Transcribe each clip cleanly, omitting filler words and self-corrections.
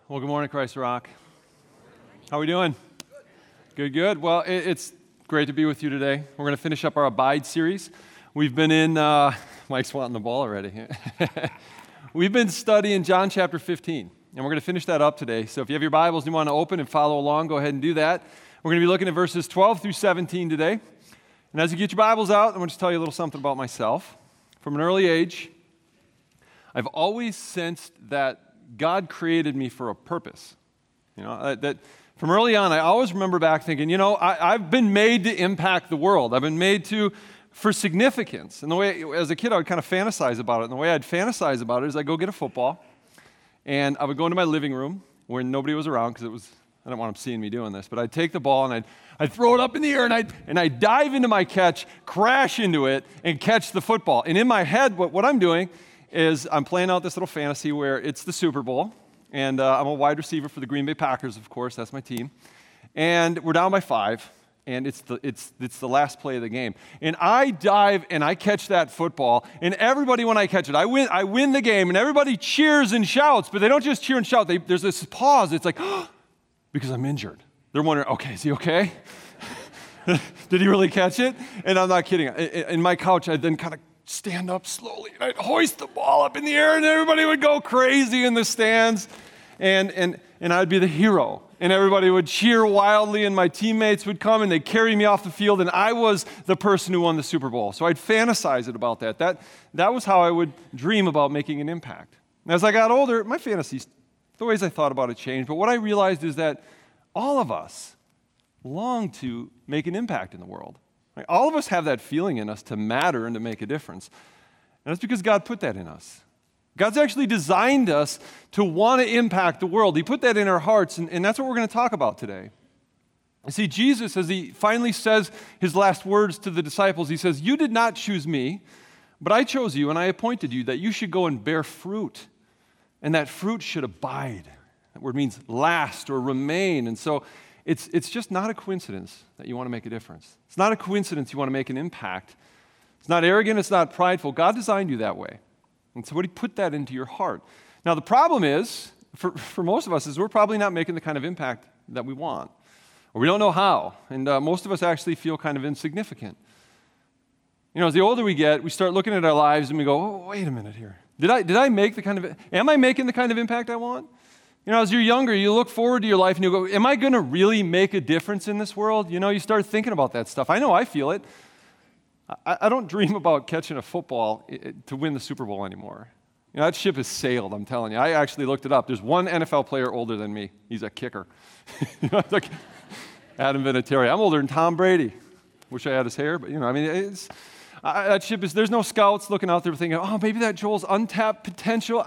Well, good morning, Christ Rock. How are we doing? Good. Well, it's great to be with you today. We're going to finish up our Abide series. We've been in, Mike's wanting the ball already. We've been studying John chapter 15, and we're going to finish that up today. So if you have your Bibles and you want to open and follow along, go ahead and do that. We're going to be looking at verses 12 through 17 today. And as you get your Bibles out, I want to tell you a little something about myself. From an early age, I've always sensed that God created me for a purpose. That from early on, I always remember back thinking, I've been made to impact the world. I've been made for significance. And the way, as a kid, I would kind of fantasize about it. And the way I'd fantasize about it is I'd go get a football, and I would go into my living room where nobody was around because I don't want them seeing me doing this, but I'd take the ball and I'd throw it up in the air and I'd dive into my catch, crash into it, and catch the football. And in my head, what I'm doing is I'm playing out this little fantasy where it's the Super Bowl, and I'm a wide receiver for the Green Bay Packers, of course, that's my team. And we're down by 5, and it's the last play of the game. And I dive and I catch that football, and everybody, when I catch it, I win the game, and everybody cheers and shouts, but they don't just cheer and shout. There's this pause. It's like, because I'm injured. They're wondering, okay, is he okay? Did he really catch it? And I'm not kidding. In my couch, I'd then kind of stand up slowly, and I'd hoist the ball up in the air, and everybody would go crazy in the stands, and I'd be the hero, and everybody would cheer wildly, and my teammates would come, and they'd carry me off the field, and I was the person who won the Super Bowl. So I'd fantasize it about that. That was how I would dream about making an impact. And as I got older, my fantasies, the ways I thought about it changed, but what I realized is that all of us long to make an impact in the world. Right? All of us have that feeling in us to matter and to make a difference. And that's because God put that in us. God's actually designed us to want to impact the world. He put that in our hearts, and that's what we're going to talk about today. You see, Jesus, as he finally says his last words to the disciples, he says, "You did not choose me, but I chose you, and I appointed you that you should go and bear fruit, and that fruit should abide." That word means last or remain. And so it's just not a coincidence that you want to make a difference. It's not a coincidence you want to make an impact. It's not arrogant. It's not prideful. God designed you that way. And so he put that into your heart. Now, the problem is, for most of us, is we're probably not making the kind of impact that we want. Or we don't know how. And most of us actually feel kind of insignificant. As the older we get, we start looking at our lives and we go, oh, wait a minute here. Am I making the kind of impact I want? As you're younger, you look forward to your life and you go, am I going to really make a difference in this world? You start thinking about that stuff. I know I feel it. I don't dream about catching a football to win the Super Bowl anymore. That ship has sailed, I'm telling you. I actually looked it up. There's one NFL player older than me. He's a kicker. It's like Adam Vinatieri. I'm older than Tom Brady. Wish I had his hair, but that ship is, there's no scouts looking out there thinking, oh, maybe that Joel's untapped potential.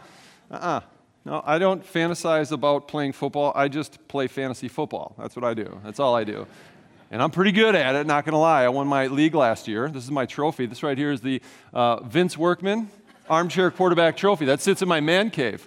No, I don't fantasize about playing football. I just play fantasy football. That's what I do. That's all I do. And I'm pretty good at it, not going to lie. I won my league last year. This is my trophy. This right here is the Vince Workman Armchair Quarterback Trophy. That sits in my man cave.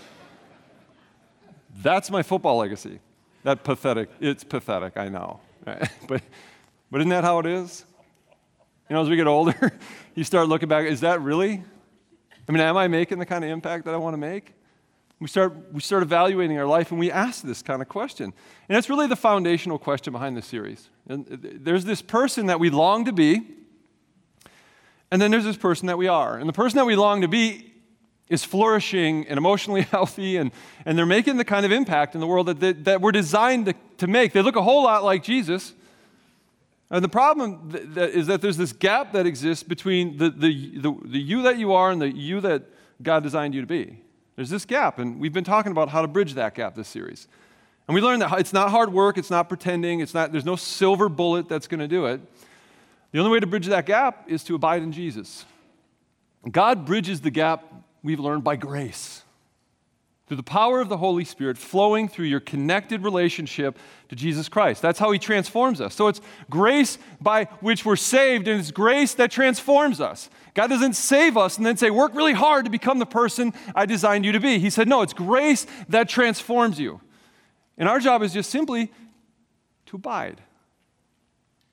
That's my football legacy. It's pathetic, I know. But isn't that how it is? As we get older, you start looking back, is that really? Am I making the kind of impact that I want to make? We start evaluating our life, and we ask this kind of question. And it's really the foundational question behind this series. And there's this person that we long to be, and then there's this person that we are. And the person that we long to be is flourishing and emotionally healthy, and they're making the kind of impact in the world that we're designed to make. They look a whole lot like Jesus. And the problem is that there's this gap that exists between the you that you are and the you that God designed you to be. There's this gap, and we've been talking about how to bridge that gap this series. And we learned that it's not hard work, it's not pretending, there's no silver bullet that's going to do it. The only way to bridge that gap is to abide in Jesus. God bridges the gap, we've learned, by grace. Through the power of the Holy Spirit flowing through your connected relationship to Jesus Christ. That's how he transforms us. So it's grace by which we're saved, and it's grace that transforms us. God doesn't save us and then say, work really hard to become the person I designed you to be. He said, no, it's grace that transforms you. And our job is just simply to abide.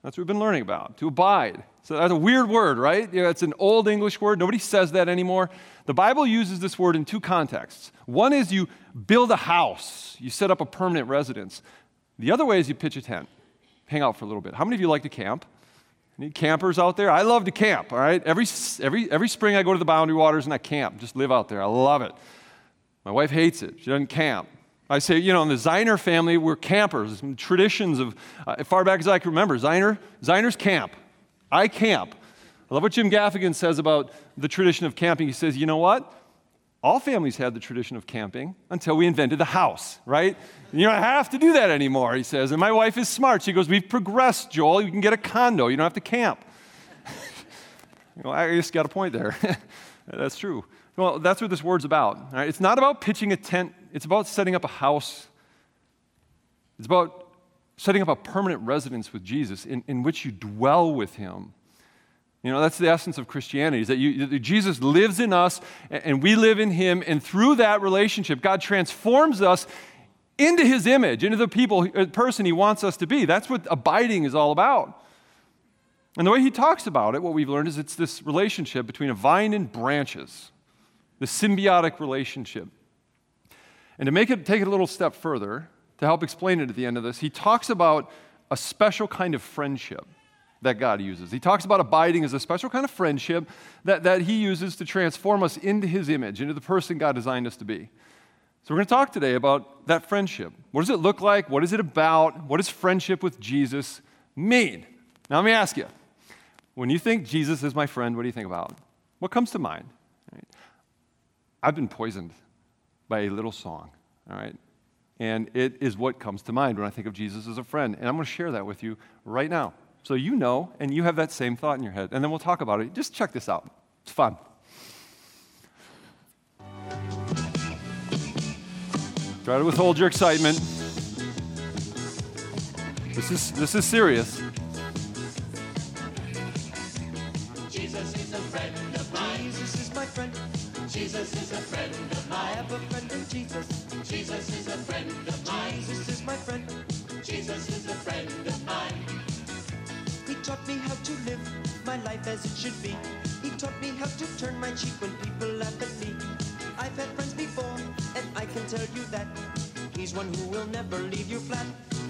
That's what we've been learning about, to abide. So that's a weird word, right? It's an old English word. Nobody says that anymore. The Bible uses this word in two contexts. One is you build a house. You set up a permanent residence. The other way is you pitch a tent, hang out for a little bit. How many of you like to camp? Any campers out there? I love to camp, all right? Every spring I go to the Boundary Waters and I camp, just live out there. I love it. My wife hates it. She doesn't camp. I say, in the Zeiner family, we're campers. Traditions of, as far back as I can remember, Zeiner's camp. I camp. I love what Jim Gaffigan says about the tradition of camping. He says, you know what? All families had the tradition of camping until we invented the house, right? And you don't have to do that anymore, he says. And my wife is smart. She goes, we've progressed, Joel. You can get a condo. You don't have to camp. I just got a point there. That's true. Well, that's what this word's about. Right? It's not about pitching a tent. It's about setting up a house. It's about setting up a permanent residence with Jesus in which you dwell with him. That's the essence of Christianity, is that Jesus lives in us and we live in him, and through that relationship, God transforms us into his image, into the person he wants us to be. That's what abiding is all about. And the way he talks about it, what we've learned is it's this relationship between a vine and branches, the symbiotic relationship. And to take it a little step further, to help explain it at the end of this, he talks about a special kind of friendship that God uses. He talks about abiding as a special kind of friendship that he uses to transform us into his image, into the person God designed us to be. So we're going to talk today about that friendship. What does it look like? What is it about? What does friendship with Jesus mean? Now let me ask you, when you think Jesus is my friend, what do you think about? What comes to mind? Right? I've been poisoned by a little song, all right? And it is what comes to mind when I think of Jesus as a friend. And I'm going to share that with you right now. So and you have that same thought in your head. And then we'll talk about it. Just check this out. It's fun. Try to withhold your excitement. This is serious. Jesus is a friend of mine. Jesus is my friend. Jesus is a friend of mine. I have a friend in Jesus. Jesus is a friend of mine. Jesus is my friend. Jesus is a friend of mine. He taught me how to live my life as it should be. He taught me how to turn my cheek when people laugh at me. I've had friends before, and I can tell you that he's one who will never leave you flat.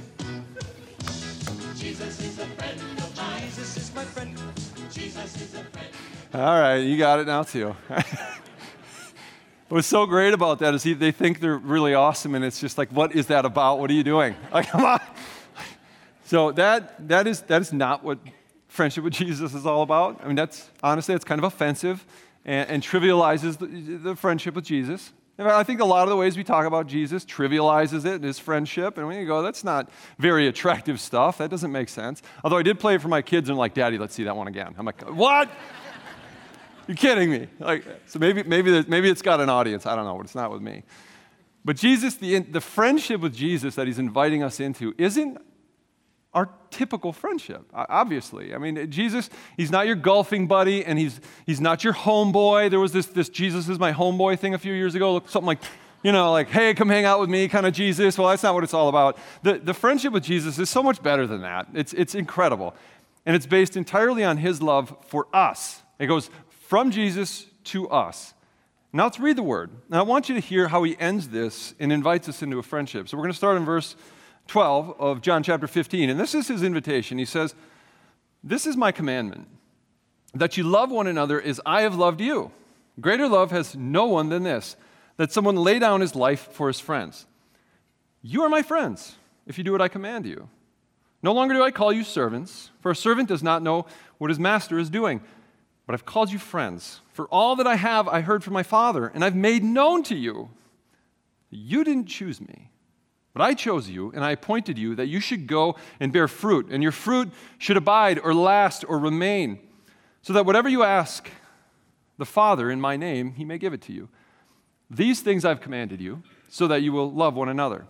Jesus is a friend of mine. Jesus is my friend. Jesus is a friend. All right, you got it now too. What's so great about that is they think they're really awesome, and it's just like, what is that about? What are you doing? Like, come on. So that is not what friendship with Jesus is all about. I mean, that's kind of offensive and trivializes the friendship with Jesus. And I think a lot of the ways we talk about Jesus trivializes it and his friendship, and we go, that's not very attractive stuff. That doesn't make sense. Although I did play it for my kids, and they're like, Daddy, let's see that one again. I'm like, what? You're kidding me. Like, so maybe it's got an audience. I don't know, but it's not with me. But Jesus, the friendship with Jesus that he's inviting us into isn't our typical friendship, obviously. I mean, Jesus, he's not your golfing buddy, and he's not your homeboy. There was this Jesus is my homeboy thing a few years ago. Something like, like, hey, come hang out with me kind of Jesus. Well, that's not what it's all about. The friendship with Jesus is so much better than that. It's incredible. And it's based entirely on his love for us. It goes from Jesus to us. Now let's read the word. And I want you to hear how he ends this and invites us into a friendship. So we're going to start in verse 12 of John chapter 15. And this is his invitation. He says, "This is my commandment, that you love one another as I have loved you. Greater love has no one than this, that someone lay down his life for his friends. You are my friends, if you do what I command you. No longer do I call you servants, for a servant does not know what his master is doing. But I've called you friends. For all that I have, I heard from my Father, and I've made known to you. You didn't choose me, but I chose you, and I appointed you that you should go and bear fruit, and your fruit should abide or last or remain, so that whatever you ask the Father in my name, he may give it to you. These things I've commanded you, so that you will love one another."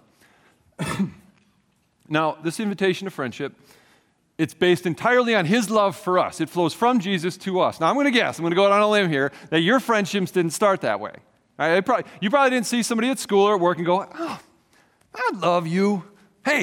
Now, this invitation to friendship, it's based entirely on his love for us. It flows from Jesus to us. Now, I'm going to go out on a limb here, that your friendships didn't start that way. Right? You probably didn't see somebody at school or at work and go, "Oh, I love you. Hey,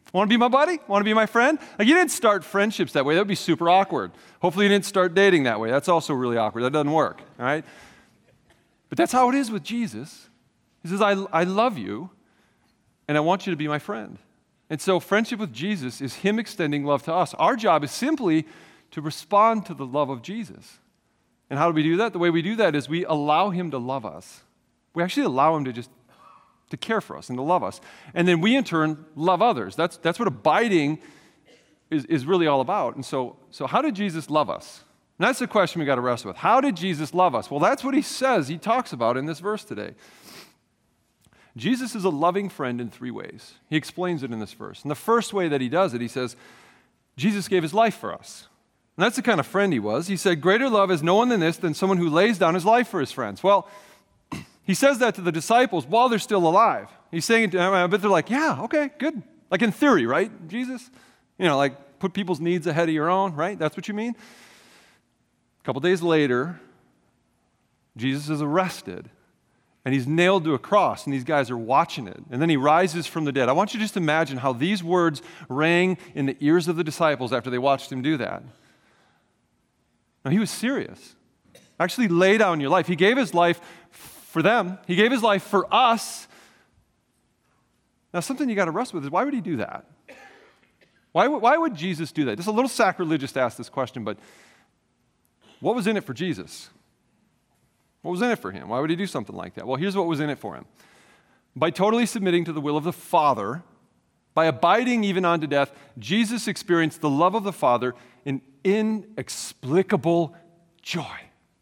Want to be my buddy? Want to be my friend? Like, you didn't start friendships that way. That would be super awkward. Hopefully you didn't start dating that way. That's also really awkward. That doesn't work, all right? But that's how it is with Jesus. He says, I love you, and I want you to be my friend. And so friendship with Jesus is him extending love to us. Our job is simply to respond to the love of Jesus. And how do we do that? The way we do that is we allow him to love us. We actually allow him to care for us and to love us. And then we, in turn, love others. That's what abiding is really all about. And so how did Jesus love us? And that's the question we got to wrestle with. How did Jesus love us? Well, that's what he says, he talks about in this verse today. Jesus is a loving friend in 3 ways. He explains it in this verse. And the first way that he does it, he says, Jesus gave his life for us. And that's the kind of friend he was. He said, greater love is no one than this, than someone who lays down his life for his friends. Well, he says that to the disciples while they're still alive. He's saying it to them, but they're like, yeah, okay, good. Like in theory, right, Jesus? Like put people's needs ahead of your own, right? That's what you mean? A couple days later, Jesus is arrested, and he's nailed to a cross, and these guys are watching it. And then he rises from the dead. I want you to just imagine how these words rang in the ears of the disciples after they watched him do that. Now, he was serious. Actually lay down your life. He gave his life for them. He gave his life for us. Now, something you got to wrestle with is, why would he do that? Why would Jesus do that? It's a little sacrilegious to ask this question, but what was in it for Jesus? What was in it for him? Why would he do something like that? Well, here's what was in it for him. By totally submitting to the will of the Father, by abiding even unto death, Jesus experienced the love of the Father in inexplicable joy.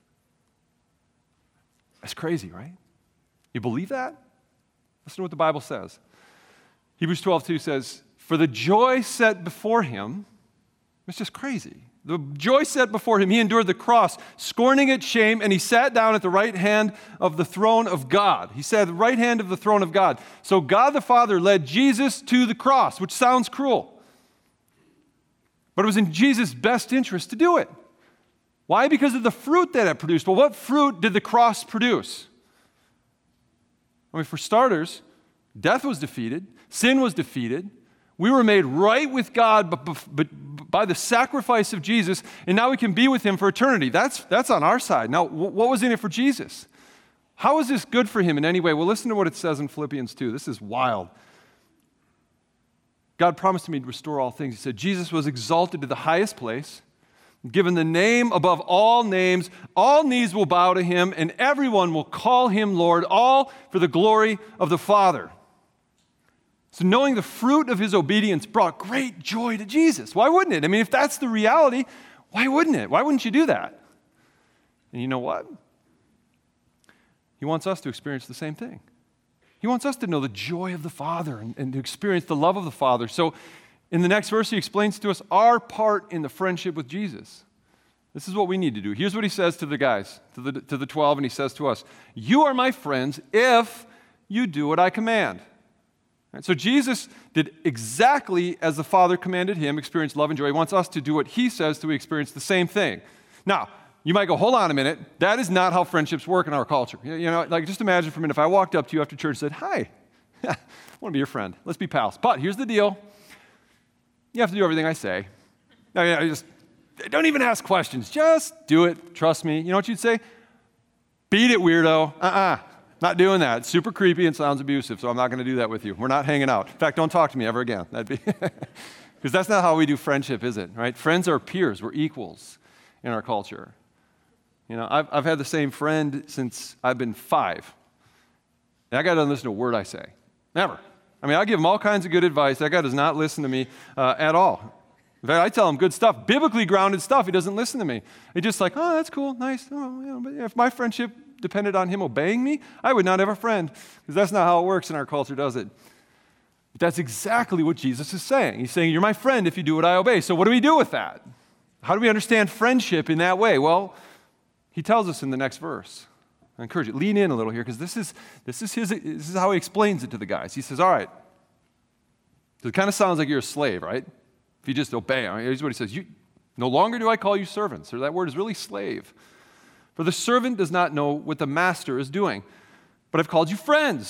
That's crazy, right? You believe that? Listen to what the Bible says. Hebrews 12:2 says, for the joy set before him, it's just crazy. The joy set before him, he endured the cross, scorning its shame, and he sat down at the right hand of the throne of God. He sat at the right hand of the throne of God. So God the Father led Jesus to the cross, which sounds cruel. But it was in Jesus' best interest to do it. Why? Because of the fruit that it produced. Well, what fruit did the cross produce? I mean, for starters, death was defeated, sin was defeated. We were made right with God but by the sacrifice of Jesus, and now we can be with him for eternity. That's on our side. Now, what was in it for Jesus? How is this good for him in any way? Well, listen to what it says in Philippians 2. This is wild. God promised me to restore all things. He said, Jesus was exalted to the highest place, given the name above all names. All knees will bow to him, and everyone will call him Lord, all for the glory of the Father. So knowing the fruit of his obedience brought great joy to Jesus. Why wouldn't it? I mean, if that's the reality, why wouldn't it? Why wouldn't you do that? And you know what? He wants us to experience the same thing. He wants us to know the joy of the Father and to experience the love of the Father. So in the next verse, he explains to us our part in the friendship with Jesus. This is what we need to do. Here's what he says to the guys, to the 12, and he says to us, you are my friends if you do what I command. Right, so Jesus did exactly as the Father commanded him, experienced love and joy. He wants us to do what he says to experience the same thing. Now, you might go, hold on a minute. That is not how friendships work in our culture. Like just imagine for a minute if I walked up to you after church and said, hi, I want to be your friend. Let's be pals. But here's the deal. You have to do everything I say. Just don't even ask questions. Just do it. Trust me. You know what you'd say? Beat it, weirdo. Not doing that. It's super creepy and sounds abusive, so I'm not going to do that with you. We're not hanging out. In fact, don't talk to me ever again. That'd be because that's not how we do friendship, is it? Right? Friends are peers. We're equals in our culture. I've had the same friend since I've been 5. And that guy doesn't listen to a word I say. Never. I mean, I give him all kinds of good advice. That guy does not listen to me at all. In fact, I tell him good stuff, biblically grounded stuff. He doesn't listen to me. He's just like, oh, that's cool, nice. But if my friendship depended on him obeying me, I would not have a friend, because that's not how it works in our culture, does it? But that's exactly what Jesus is saying. He's saying, you're my friend if you do what I obey. So what do we do with that? How do we understand friendship in that way? Well, he tells us in the next verse. I encourage you, lean in a little here, because this is how he explains it to the guys. He says, all right, so it kind of sounds like you're a slave, right? If you just obey. Here's what he says, no longer do I call you servants. Or that word is really slave. For the servant does not know what the master is doing. But I've called you friends.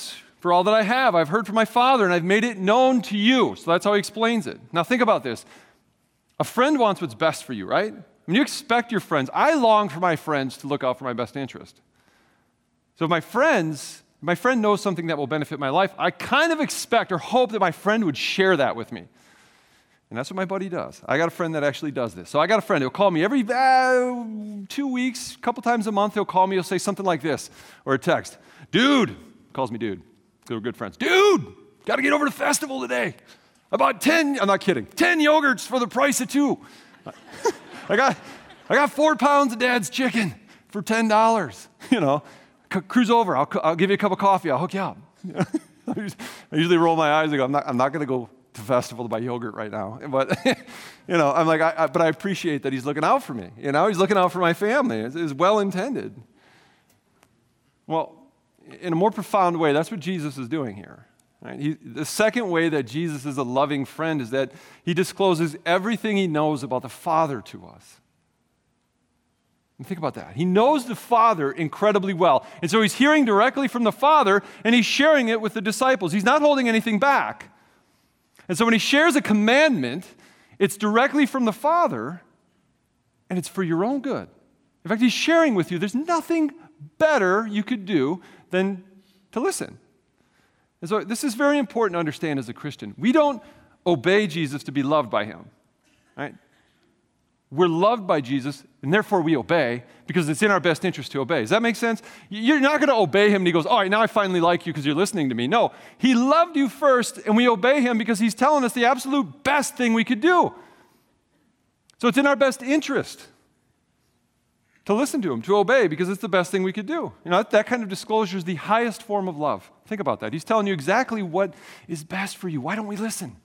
for all that I have. I've heard from my Father, and I've made it known to you. So that's how he explains it. Now think about this. A friend wants what's best for you, right? I mean, you expect your friends. I long for my friends to look out for my best interest. So if my friend knows something that will benefit my life, I kind of expect or hope that my friend would share that with me. And that's what my buddy does. I got a friend that actually does this. So I got a friend. He'll call me every 2 weeks, a couple times a month. He'll call me. He'll say something like this, or a text. Dude, calls me dude. We're good friends. Dude, got to get over to the festival today. I bought 10, I'm not kidding, 10 yogurts for the price of 2. I got 4 pounds of Dad's chicken for $10. You know, cruise over. I'll give you a cup of coffee. I'll hook you up. I usually roll my eyes and go, I'm not going to go to festival to buy yogurt right now. But, you know, I'm like, but I appreciate that he's looking out for me. You know, he's looking out for my family. It's well intended. Well, in a more profound way, that's what Jesus is doing here. Right? The second way that Jesus is a loving friend is that he discloses everything he knows about the Father to us. And think about that. He knows the Father incredibly well. And so he's hearing directly from the Father, and he's sharing it with the disciples. He's not holding anything back. And so when he shares a commandment, it's directly from the Father, and it's for your own good. In fact, he's sharing with you. There's nothing better you could do than to listen. And so this is very important to understand as a Christian. We don't obey Jesus to be loved by him. Right? We're loved by Jesus, and therefore we obey because it's in our best interest to obey. Does that make sense? You're not going to obey him and he goes, all right, now I finally like you because you're listening to me. No, he loved you first, and we obey him because he's telling us the absolute best thing we could do. So it's in our best interest to listen to him, to obey, because it's the best thing we could do. You know, that kind of disclosure is the highest form of love. Think about that. He's telling you exactly what is best for you. Why don't we listen?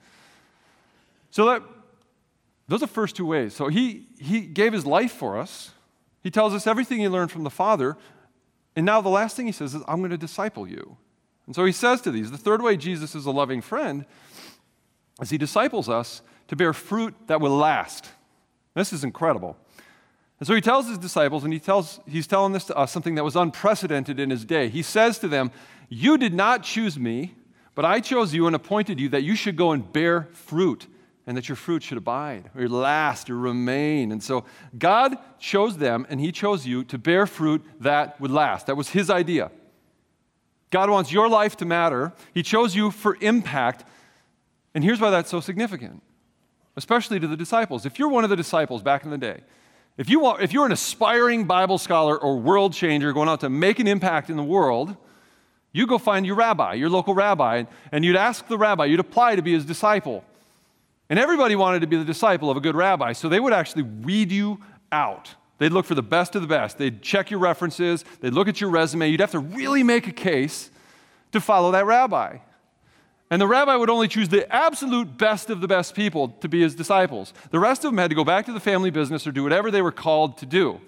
So those are the first 2 ways. So he gave his life for us. He tells us everything he learned from the Father. And now the last thing he says is, I'm going to disciple you. And so he says to these, the third way Jesus is a loving friend is he disciples us to bear fruit that will last. This is incredible. And so he tells his disciples, and he's telling this to us, something that was unprecedented in his day. He says to them, you did not choose me, but I chose you and appointed you that you should go and bear fruit, and that your fruit should abide, or last, or remain. And so God chose them, and he chose you to bear fruit that would last. That was his idea. God wants your life to matter. He chose you for impact. And here's why that's so significant, especially to the disciples. If you're one of the disciples back in the day, if you're an aspiring Bible scholar or world changer going out to make an impact in the world, you go find your rabbi, your local rabbi, and you'd ask the rabbi, you'd apply to be his disciple. And everybody wanted to be the disciple of a good rabbi, so they would actually weed you out. They'd look for the best of the best. They'd check your references. They'd look at your resume. You'd have to really make a case to follow that rabbi. And the rabbi would only choose the absolute best of the best people to be his disciples. The rest of them had to go back to the family business or do whatever they were called to do.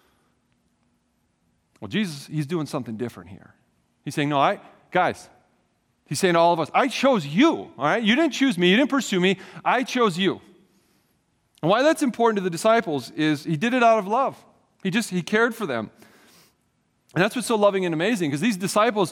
Well, Jesus, he's doing something different here. He's saying, no, guys, he's saying to all of us, I chose you, all right? You didn't choose me. You didn't pursue me. I chose you. And why that's important to the disciples is he did it out of love. He cared for them. And that's what's so loving and amazing, because these disciples,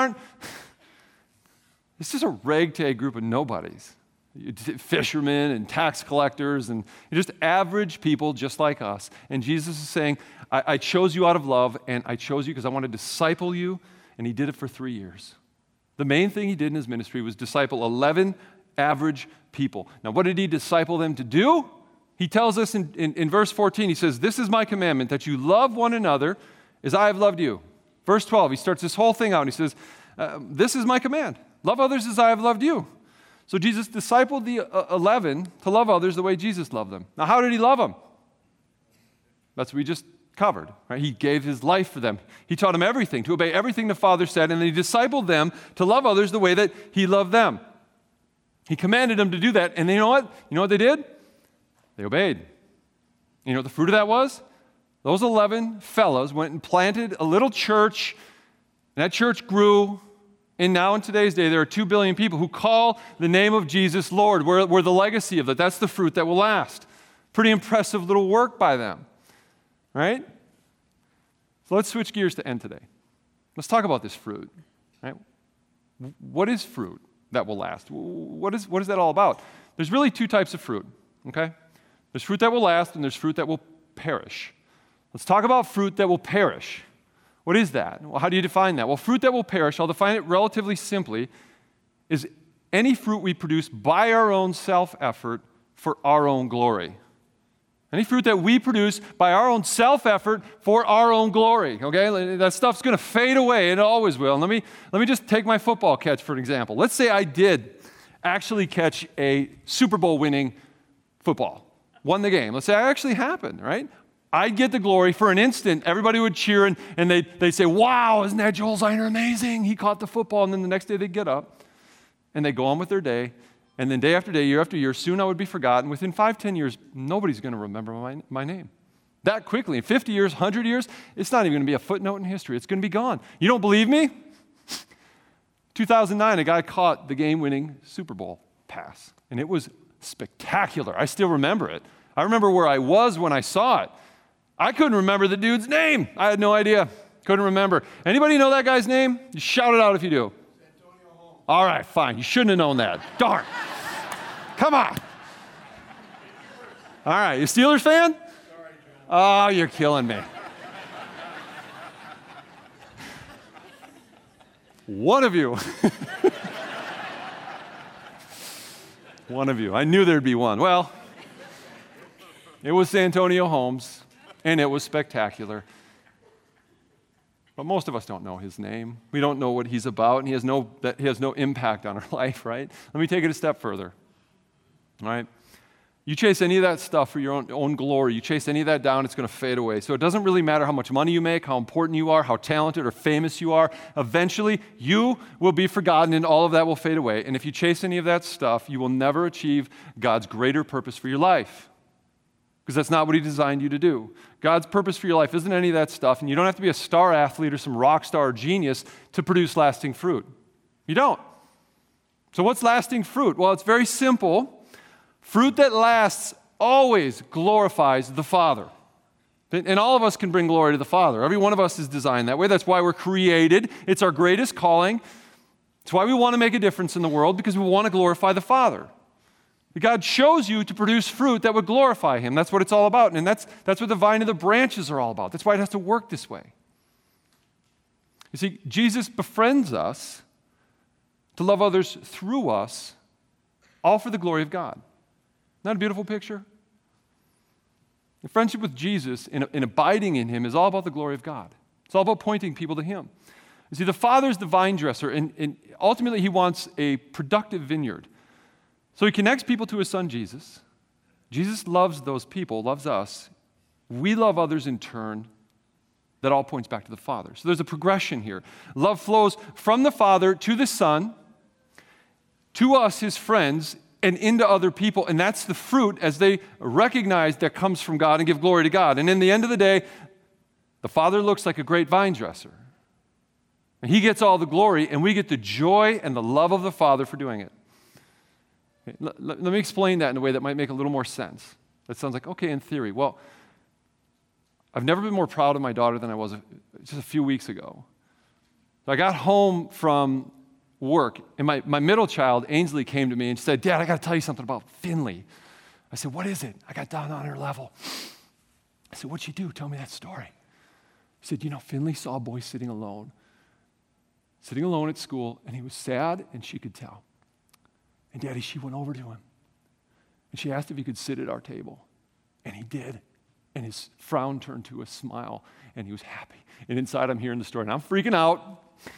it's just a ragtag group of nobodies. Fishermen and tax collectors and just average people just like us. And Jesus is saying, I chose you out of love, and I chose you because I want to disciple you, and he did it for 3 years. The main thing he did in his ministry was disciple 11 average people. Now, what did he disciple them to do? He tells us in verse 14, he says, this is my commandment, that you love one another as I have loved you. Verse 12, he starts this whole thing out, and he says, this is my command. Love others as I have loved you. So Jesus discipled the 11 to love others the way Jesus loved them. Now, how did he love them? That's what we just covered. Right? He gave his life for them. He taught them everything, to obey everything the Father said, and then he discipled them to love others the way that he loved them. He commanded them to do that, and you know what? You know what they did? They obeyed. You know what the fruit of that was? Those 11 fellows went and planted a little church, and that church grew. And now in today's day, there are 2 billion people who call the name of Jesus Lord. We're the legacy of that. That's the fruit that will last. Pretty impressive little work by them, right? So let's switch gears to end today. Let's talk about this fruit, right? what is fruit that will last? What is that all about? There's really two types of fruit, okay? There's fruit that will last and there's fruit that will perish. Let's talk about fruit that will perish. What is that? Well, how do you define that? Well, fruit that will perish, I'll define it relatively simply, is any fruit we produce by our own self-effort for our own glory. Any fruit that we produce by our own self-effort for our own glory, okay? That stuff's going to fade away, and it always will. And let me just take my football catch for an example. Let's say I did actually catch a Super Bowl winning football, won the game. Let's say it actually happened, right? I'd get the glory for an instant. Everybody would cheer, and they'd say, wow, isn't that Joel Zeiner amazing? He caught the football. And then the next day they'd get up, and they'd go on with their day. And then day after day, year after year, soon I would be forgotten. Within 5, 10 years, nobody's going to remember my name. That quickly, in 50 years, 100 years, it's not even going to be a footnote in history. It's going to be gone. You don't believe me? 2009, a guy caught the game-winning Super Bowl pass, and it was spectacular. I still remember it. I remember where I was when I saw it. I couldn't remember the dude's name. I had no idea. Couldn't remember. Anybody know that guy's name? You shout it out if you do. All right, fine. You shouldn't have known that. Darn. Come on. All right, you Steelers fan? Oh, you're killing me. One of you. One of you. I knew there'd be one. Well, it was Santonio Holmes, and it was spectacular. But most of us don't know his name. We don't know what he's about, and he has no impact on our life, right? Let me take it a step further, all right? You chase any of that stuff for your own glory, you chase any of that down, it's going to fade away. So it doesn't really matter how much money you make, how important you are, how talented or famous you are. Eventually, you will be forgotten, and all of that will fade away. And if you chase any of that stuff, you will never achieve God's greater purpose for your life, because that's not what he designed you to do. God's purpose for your life isn't any of that stuff, and you don't have to be a star athlete or some rock star or genius to produce lasting fruit. You don't. So what's lasting fruit? Well, it's very simple. Fruit that lasts always glorifies the Father. And all of us can bring glory to the Father. Every one of us is designed that way. That's why we're created. It's our greatest calling. It's why we want to make a difference in the world, because we want to glorify the Father. God chose you to produce fruit that would glorify him. That's what it's all about. And that's what the vine and the branches are all about. That's why it has to work this way. You see, Jesus befriends us to love others through us, all for the glory of God. Isn't that a beautiful picture? The friendship with Jesus and abiding in him is all about the glory of God. It's all about pointing people to him. You see, the Father's the vine dresser, and ultimately he wants a productive vineyard. So he connects people to his son, Jesus. Jesus loves those people, loves us. We love others in turn. That all points back to the Father. So there's a progression here. Love flows from the Father to the Son, to us, his friends, and into other people. And that's the fruit as they recognize that comes from God and give glory to God. And in the end of the day, the Father looks like a great vine dresser. And he gets all the glory, and we get the joy and the love of the Father for doing it. Let me explain that in a way that might make a little more sense. That sounds like, okay, in theory. Well, I've never been more proud of my daughter than I was just a few weeks ago. I got home from work, and my middle child, Ainsley, came to me and said, Dad, I got to tell you something about Finley. I said, what is it? I got down on her level. I said, what'd she do? Tell me that story. He said, Finley saw a boy sitting alone at school, and he was sad, and she could tell. And Daddy, she went over to him, and she asked if he could sit at our table, and he did. And his frown turned to a smile, and he was happy. And inside, I'm hearing the story, and I'm freaking out.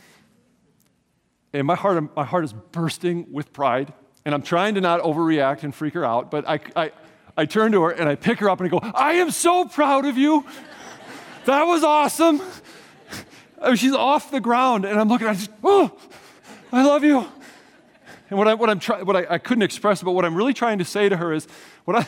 And my heart is bursting with pride, and I'm trying to not overreact and freak her out, but I turn to her, and I pick her up, and I go, I am so proud of you. That was awesome. I mean, she's off the ground, and I'm looking at her, oh, I love you. And what I couldn't express, but what I'm really trying to say to her is,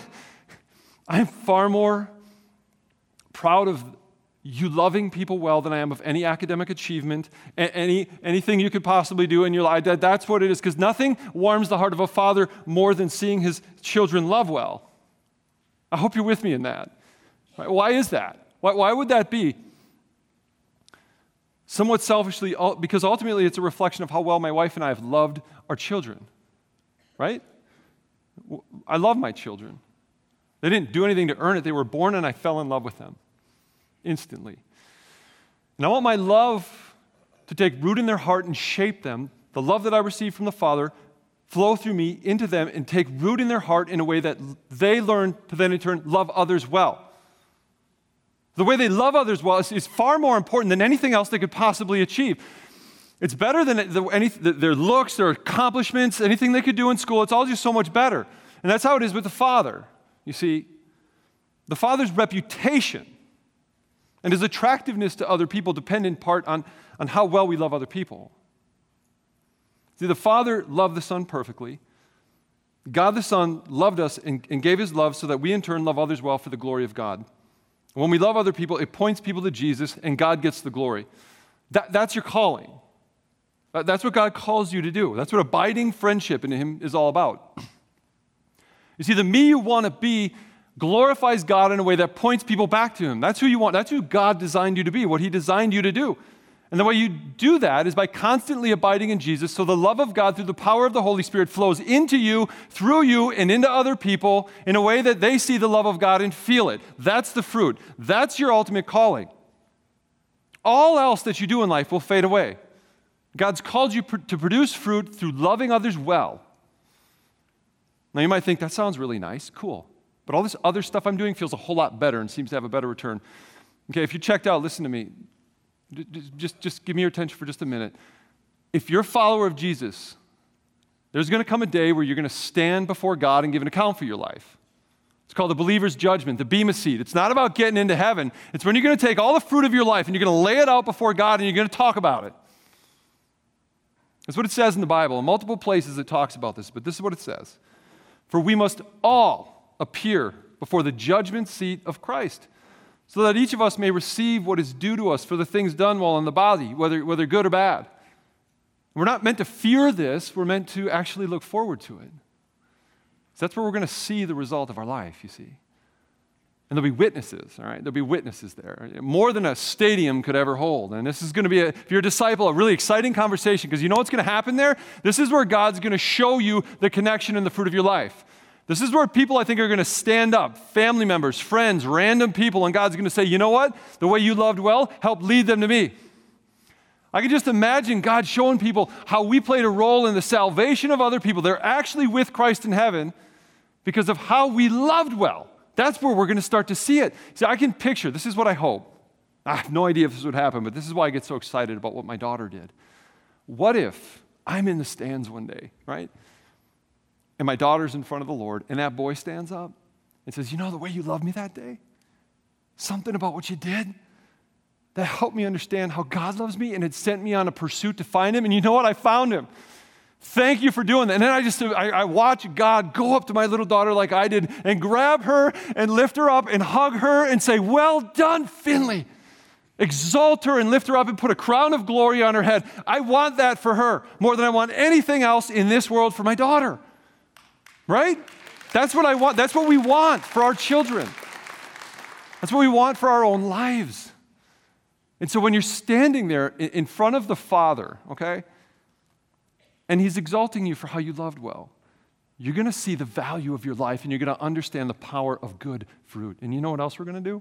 I'm far more proud of you loving people well than I am of any academic achievement, anything you could possibly do in your life. That's what it is, because nothing warms the heart of a father more than seeing his children love well. I hope you're with me in that. Why is that? Why would that be? somewhat selfishly, because ultimately it's a reflection of how well my wife and I have loved our children, right? I love my children. They didn't do anything to earn it. They were born and I fell in love with them instantly. And I want my love to take root in their heart and shape them. The love that I received from the Father flow through me into them and take root in their heart in a way that they learn to then in turn love others well. The way they love others well is far more important than anything else they could possibly achieve. It's better than their looks, their accomplishments, anything they could do in school. It's all just so much better. And that's how it is with the Father. You see, the Father's reputation and his attractiveness to other people depend in part on how well we love other people. See, the Father loved the Son perfectly. God the Son loved us and gave his love so that we in turn love others well for the glory of God. When we love other people, it points people to Jesus, and God gets the glory. That's your calling. That's what God calls you to do. That's what abiding friendship in him is all about. You see, the me you want to be glorifies God in a way that points people back to him. That's who you want. That's who God designed you to be, what he designed you to do. And the way you do that is by constantly abiding in Jesus, so the love of God through the power of the Holy Spirit flows into you, through you, and into other people in a way that they see the love of God and feel it. That's the fruit. That's your ultimate calling. All else that you do in life will fade away. God's called you to produce fruit through loving others well. Now you might think, that sounds really nice, cool. But all this other stuff I'm doing feels a whole lot better and seems to have a better return. Okay, if you checked out, listen to me. Just give me your attention for just a minute. If you're a follower of Jesus, there's going to come a day where you're going to stand before God and give an account for your life. It's called the believer's judgment, the bema seat. It's not about getting into heaven. It's when you're going to take all the fruit of your life and you're going to lay it out before God and you're going to talk about it. That's what it says in the Bible. In multiple places it talks about this, but this is what it says. For we must all appear before the judgment seat of Christ, so that each of us may receive what is due to us for the things done while in the body, whether good or bad. We're not meant to fear this. We're meant to actually look forward to it. So that's where we're going to see the result of our life, you see. And there'll be witnesses, all right? There'll be witnesses there, more than a stadium could ever hold. And this is going to be, if you're a disciple, a really exciting conversation, because you know what's going to happen there? This is where God's going to show you the connection and the fruit of your life. This is where people, I think, are going to stand up, family members, friends, random people, and God's going to say, you know what? The way you loved well, help lead them to me. I can just imagine God showing people how we played a role in the salvation of other people. They're actually with Christ in heaven because of how we loved well. That's where we're going to start to see it. See, I can picture, this is what I hope. I have no idea if this would happen, but this is why I get so excited about what my daughter did. What if I'm in the stands one day, right? And my daughter's in front of the Lord, and that boy stands up and says, you know the way you loved me that day? Something about what you did that helped me understand how God loves me, and it sent me on a pursuit to find him. And you know what? I found him. Thank you for doing that. And then I watch God go up to my little daughter like I did and grab her and lift her up and hug her and say, well done, Finley. Exalt her and lift her up and put a crown of glory on her head. I want that for her more than I want anything else in this world for my daughter. Right? That's what I want. That's what we want for our children. That's what we want for our own lives. And so when you're standing there in front of the Father, okay, and he's exalting you for how you loved well, you're going to see the value of your life and you're going to understand the power of good fruit. And you know what else we're going to do?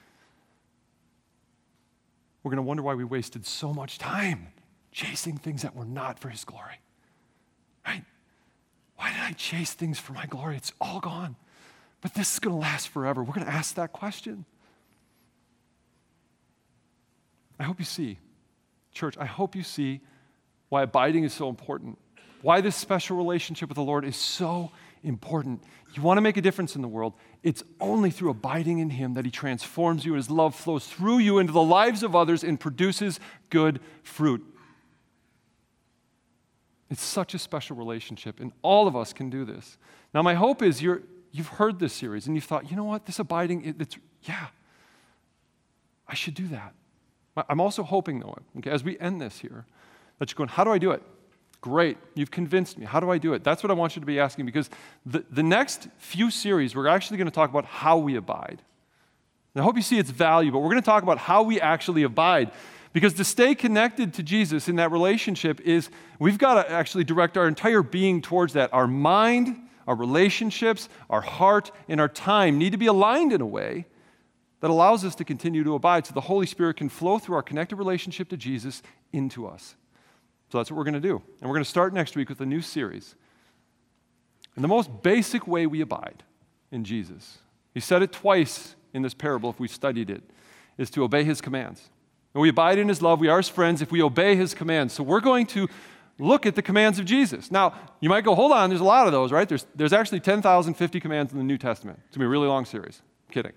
We're going to wonder why we wasted so much time chasing things that were not for his glory. Right? Why did I chase things for my glory? It's all gone. But this is going to last forever. We're going to ask that question. I hope you see, church, I hope you see why abiding is so important, why this special relationship with the Lord is so important. You want to make a difference in the world, it's only through abiding in him that he transforms you and his love flows through you into the lives of others and produces good fruit. It's such a special relationship, and all of us can do this. Now, my hope is you've heard this series, and you've thought, you know what, this abiding, I should do that. I'm also hoping, though, okay, as we end this here, that you're going, how do I do it? Great, you've convinced me. How do I do it? That's what I want you to be asking, because the next few series, we're actually going to talk about how we abide. And I hope you see its value, but we're going to talk about how we actually abide. Because to stay connected to Jesus in that relationship is, we've got to actually direct our entire being towards that. Our mind, our relationships, our heart, and our time need to be aligned in a way that allows us to continue to abide so the Holy Spirit can flow through our connected relationship to Jesus into us. So that's what we're going to do. And we're going to start next week with a new series. And the most basic way we abide in Jesus, he said it twice in this parable if we studied it, is to obey his commands. And we abide in his love. We are his friends if we obey his commands. So we're going to look at the commands of Jesus. Now, you might go, hold on, there's a lot of those, right? There's actually 10,050 commands in the New Testament. It's going to be a really long series. I'm kidding.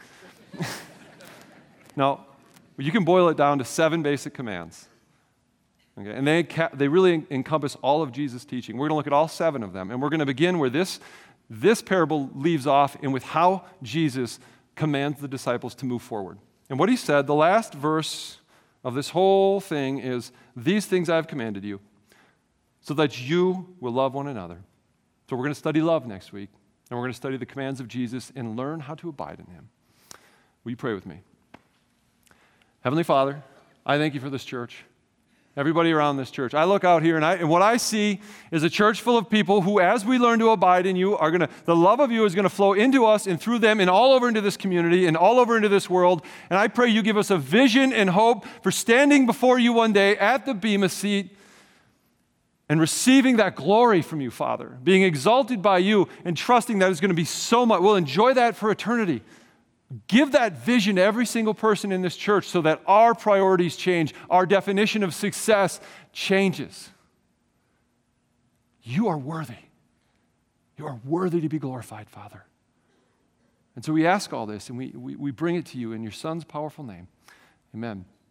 Now, you can boil it down to 7 basic commands. Okay? And they really encompass all of Jesus' teaching. We're going to look at all 7 of them. And we're going to begin where this parable leaves off and with how Jesus commands the disciples to move forward. And what he said, the last verse of this whole thing is, these things I have commanded you, so that you will love one another. So we're going to study love next week, and we're going to study the commands of Jesus and learn how to abide in him. Will you pray with me? Heavenly Father, I thank you for this church. Everybody around this church. I look out here and what I see is a church full of people who, as we learn to abide in you, the love of you is going to flow into us and through them and all over into this community and all over into this world. And I pray you give us a vision and hope for standing before you one day at the Bema seat and receiving that glory from you, Father, being exalted by you and trusting that it's going to be so much. We'll enjoy that for eternity. Give that vision to every single person in this church so that our priorities change, our definition of success changes. You are worthy. You are worthy to be glorified, Father. And so we ask all this, and we bring it to you in your Son's powerful name. Amen.